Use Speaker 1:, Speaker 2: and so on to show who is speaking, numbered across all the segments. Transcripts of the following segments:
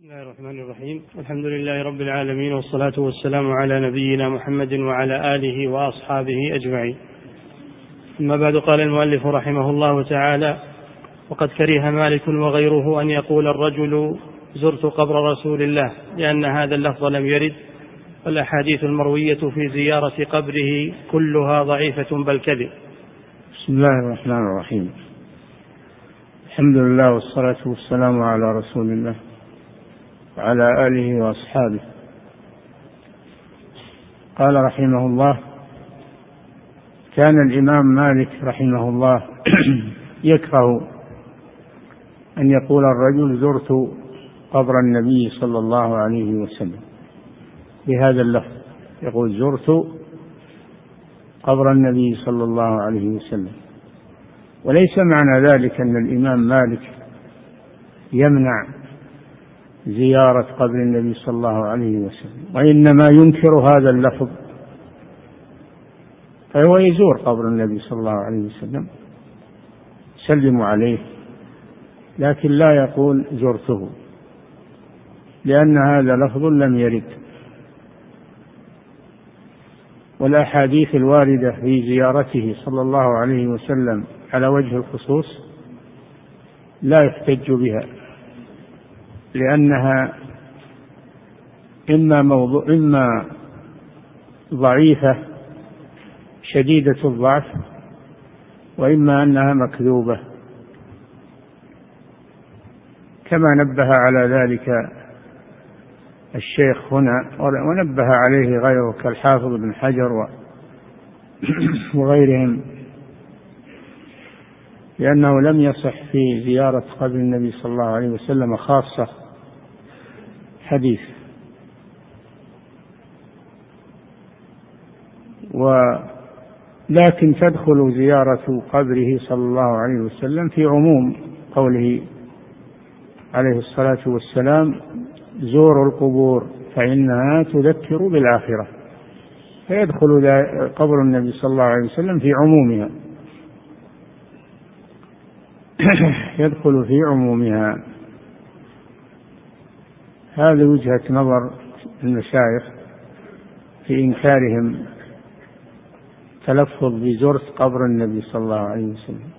Speaker 1: بسم الله الرحمن الرحيم. الحمد لله رب العالمين، والصلاة والسلام على نبينا محمد وعلى آله وأصحابه أجمعين. أما بعد، قال المؤلف رحمه الله تعالى: وقد كره مالك وغيره أن يقول الرجل زرت قبر رسول الله، لأن هذا اللفظ لم يرد، والأحاديث المروية في زيارة قبره كلها ضعيفة بل كذب.
Speaker 2: بسم الله الرحمن الرحيم. الحمد لله والصلاة والسلام على رسول الله وعلى آله وأصحابه. قال رحمه الله: كان الإمام مالك رحمه الله يكره أن يقول الرجل زرت قبر النبي صلى الله عليه وسلم بهذا اللفظ، يقول زرت قبر النبي صلى الله عليه وسلم. وليس معنى ذلك أن الإمام مالك يمنع زيارة قبر النبي صلى الله عليه وسلم، وإنما ينكر هذا اللفظ، فهو يزور قبر النبي صلى الله عليه وسلم، يسلم عليه، لكن لا يقول زرته، لأن هذا لفظ لم يرد. والأحاديث الواردة في زيارته صلى الله عليه وسلم على وجه الخصوص لا يحتج بها، لأنها إما ضعيفة شديدة الضعف، وإما أنها مكذوبة، كما نبه على ذلك الشيخ هنا، ونبه عليه غيره كالحافظ بن حجر وغيرهم، لأنه لم يصح في زيارة قبر النبي صلى الله عليه وسلم خاصة حديث. لكن تدخل زيارة قبره صلى الله عليه وسلم في عموم قوله عليه الصلاة والسلام: زوروا القبور فإنها تذكر بالآخرة، فيدخل قبر النبي صلى الله عليه وسلم في عمومها، يدخل في عمومها. هذه وجهة نظر المشايخ في إنكارهم تلفظ بزرت قبر النبي صلى الله عليه وسلم.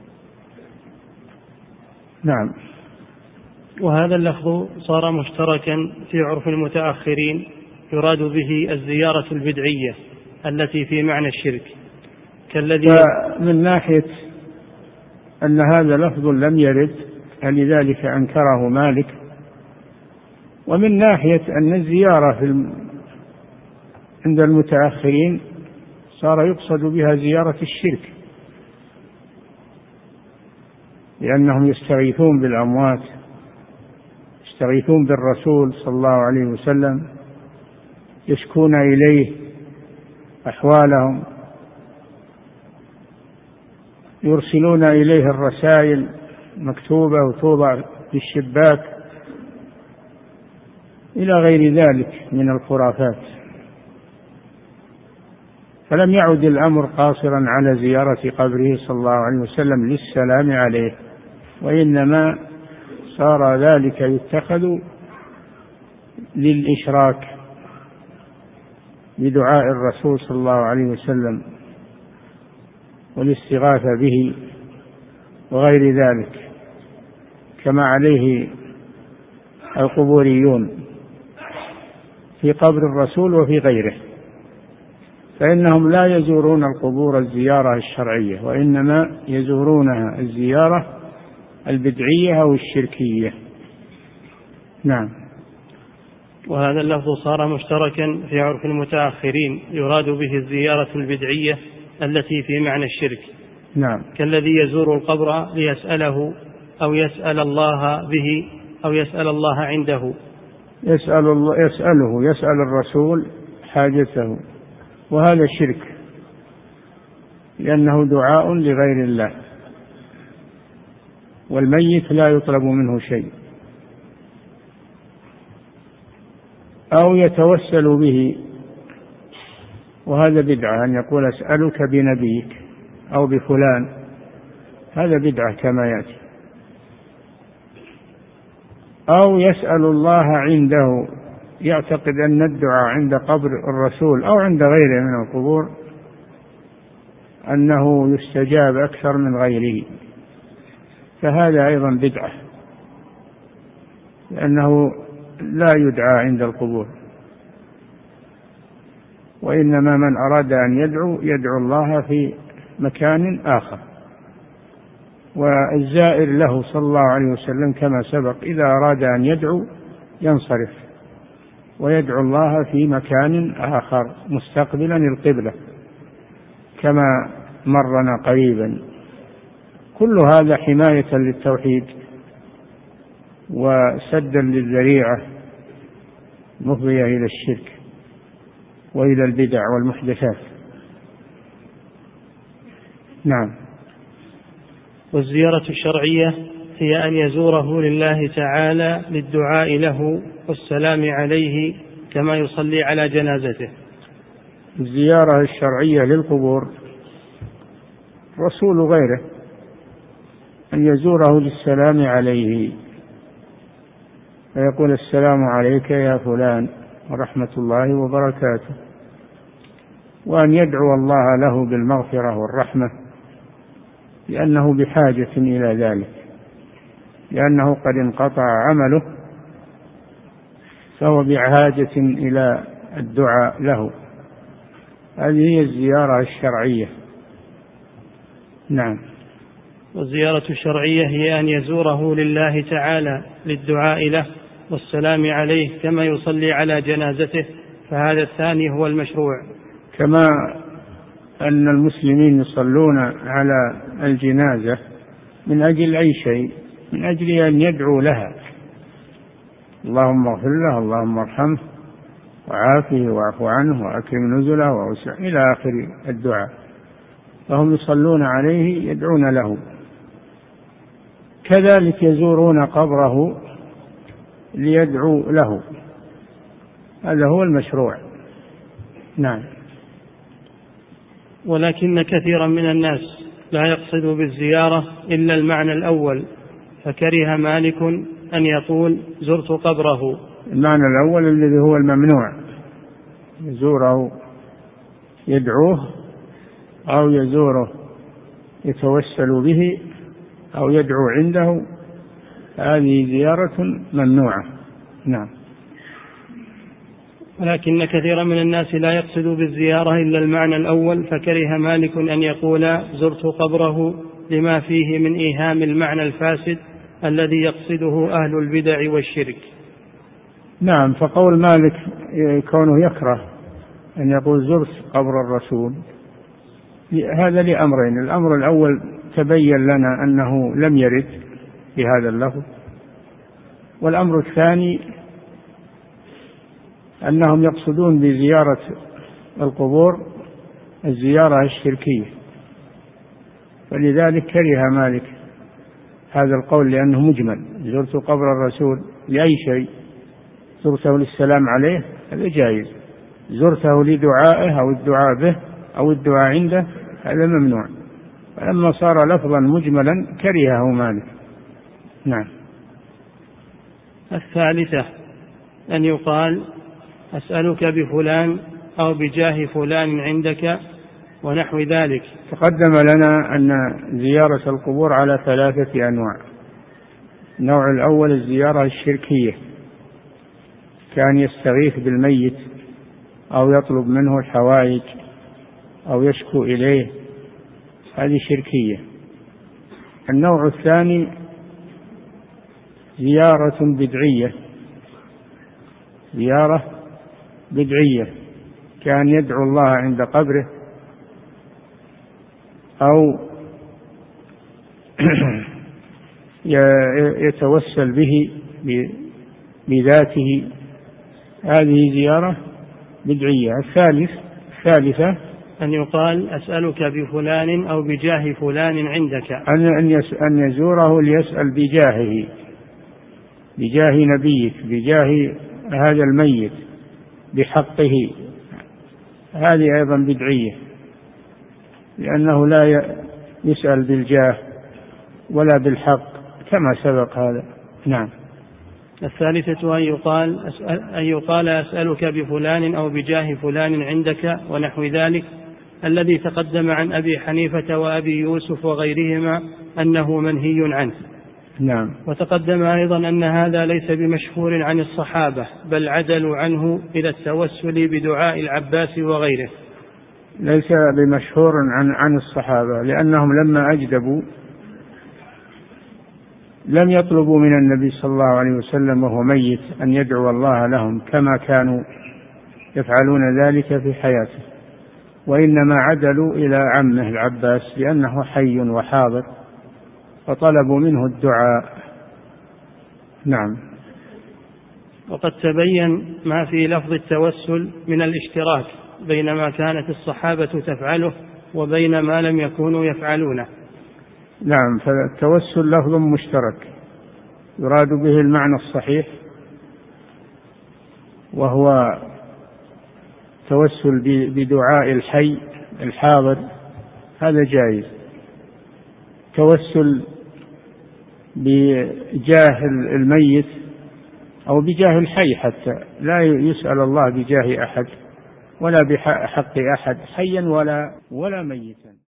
Speaker 2: نعم.
Speaker 1: وهذا اللفظ صار مشتركا في عرف المتأخرين، يراد به الزيارة البدعية التي في معنى الشرك، كالذي
Speaker 2: من ناحية أن هذا لفظ لم يرد فلذلك أنكره مالك، ومن ناحية أن الزيارة عند المتأخرين صار يقصد بها زيارة الشرك، لأنهم يستغيثون بالأموات، يستغيثون بالرسول صلى الله عليه وسلم، يشكون إليه أحوالهم، يرسلون إليه الرسائل مكتوبة وتوضع في الشباك إلى غير ذلك من الخرافات. فلم يعد الأمر قاصرا على زيارة قبره صلى الله عليه وسلم للسلام عليه، وإنما صار ذلك يتخذ للإشراك بدعاء الرسول صلى الله عليه وسلم والاستغاثة به وغير ذلك، كما عليه القبوريون في قبر الرسول وفي غيره، فإنهم لا يزورون القبور الزيارة الشرعية، وإنما يزورونها الزيارة البدعية أو الشركية. نعم.
Speaker 1: وهذا اللفظ صار مشتركا في عرف المتأخرين، يراد به الزيارة البدعية التي في معنى الشرك.
Speaker 2: نعم.
Speaker 1: كالذي يزور القبر ليسأله أو يسأل الله به أو يسأل الله عنده، يسأل الرسول حاجته، وهذا شرك، لأنه دعاء لغير الله، والميت لا يطلب منه شيء. أو يتوسل به، وهذا بدعة، أن يقول أسألك بنبيك أو بفلان، هذا بدعة كما يأتي.
Speaker 2: أو يسأل الله عنده، يعتقد أن الدعاء عند قبر الرسول أو عند غيره من القبور أنه يستجاب أكثر من غيره، فهذا أيضا بدعة، لأنه لا يدعى عند القبور، وإنما من أراد أن يدعو الله في مكان آخر. والزائر له صلى الله عليه وسلم كما سبق إذا أراد أن يدعو ينصرف ويدعو الله في مكان آخر مستقبلا القبلة كما مرنا قريبا. كل هذا حماية للتوحيد وسدا للذريعة مفضية إلى الشرك وإلى البدع والمحدثات. نعم.
Speaker 1: والزيارة الشرعية هي أن يزوره لله تعالى للدعاء له والسلام عليه كما يصلي على جنازته.
Speaker 2: الزيارة الشرعية للقبور رسول غيره أن يزوره للسلام عليه فيقول السلام عليك يا فلان ورحمة الله وبركاته، وأن يدعو الله له بالمغفرة والرحمة لأنه بحاجة إلى ذلك، لأنه قد انقطع عمله فهو بحاجة إلى الدعاء له. هذه هي الزيارة الشرعية. نعم.
Speaker 1: والزيارة الشرعية هي أن يزوره لله تعالى للدعاء له والسلام عليه كما يصلي على جنازته، فهذا الثاني هو المشروع.
Speaker 2: كما أن المسلمين يصلون على الجنازة من أجل أي شيء، من أجل أن يدعو لها، اللهم اغفر له، اللهم ارحمه وعافه واعف عنه وأكرم نزله ووسع إلى آخر الدعاء، فهم يصلون عليه يدعون له. كذلك يزورون قبره ليدعوا له، هذا هو المشروع. نعم.
Speaker 1: ولكن كثيرا من الناس لا يقصد بالزيارة إلا المعنى الأول، فكره مالك أن يقول زرت قبره.
Speaker 2: المعنى الأول الذي هو الممنوع، يزوره يدعوه أو يزوره يتوسل به أو يدعو عنده، هذه زيارة ممنوعة. نعم.
Speaker 1: ولكن كثيرا من الناس لا يقصد بالزيارة إلا المعنى الأول، فكره مالك أن يقول زرت قبره لما فيه من إيهام المعنى الفاسد الذي يقصده أهل البدع والشرك.
Speaker 2: نعم. فقول مالك كونه يكره أن يقول زرت قبر الرسول هذا لأمرين: الأمر الأول تبين لنا أنه لم يرد بهذا اللفظ، والأمر الثاني أنهم يقصدون بزيارة القبور الزيارة الشركية، فلذلك كره مالك هذا القول لأنه مجمل. زرت قبر الرسول لأي شيء، زرته للسلام عليه هذا جائز، زرته لدعائه أو الدعاء به أو الدعاء عنده هذا ممنوع. فلما صار لفظا مجملا كرهه مالك. نعم.
Speaker 1: الثالثة أن يقال أسألك بفلان أو بجاه فلان عندك ونحو ذلك.
Speaker 2: تقدم لنا أن زيارة القبور على 3 أنواع. النوع الأول الزيارة الشركية، كان يستغيث بالميت أو يطلب منه الحوائج أو يشكو إليه، هذه شركية. النوع الثاني زيارة بدعية، زيارة بدعية، كان يدعو الله عند قبره أو يتوسل به بذاته، هذه زيارة بدعية. الثالثة
Speaker 1: أن يقال أسألك بفلان أو بجاه فلان عندك،
Speaker 2: أن يزوره ليسأل بجاهه، بجاه نبيك، بجاه هذا الميت، بحقه، هذه أيضا بدعية، لأنه لا يسأل بالجاه ولا بالحق كما سبق هذا. نعم.
Speaker 1: الثالثة أن يقال أسألك بفلان أو بجاه فلان عندك ونحو ذلك، الذي تقدم عن أبي حنيفة وأبي يوسف وغيرهما أنه منهي عنه.
Speaker 2: نعم.
Speaker 1: وتقدم أيضا أن هذا ليس بمشهور عن الصحابة، بل عدلوا عنه إلى التوسل بدعاء العباس وغيره.
Speaker 2: ليس بمشهور عن الصحابة، لأنهم لما أجدبوا لم يطلبوا من النبي صلى الله عليه وسلم وهو ميت أن يدعو الله لهم كما كانوا يفعلون ذلك في حياته، وإنما عدلوا إلى عمه العباس لأنه حي وحاضر، فطلبوا منه الدعاء. نعم.
Speaker 1: وقد تبين ما في لفظ التوسل من الاشتراك بين ما كانت الصحابة تفعله وبين ما لم يكونوا يفعلونه.
Speaker 2: نعم، فالتوسل لفظ مشترك يراد به المعنى الصحيح، وهو توسل بدعاء الحي الحاضر، هذا جائز. توسل بجاه الميت أو بجاه الحي، حتى لا يسأل الله بجاه أحد ولا بحق أحد حيا ولا ميتا.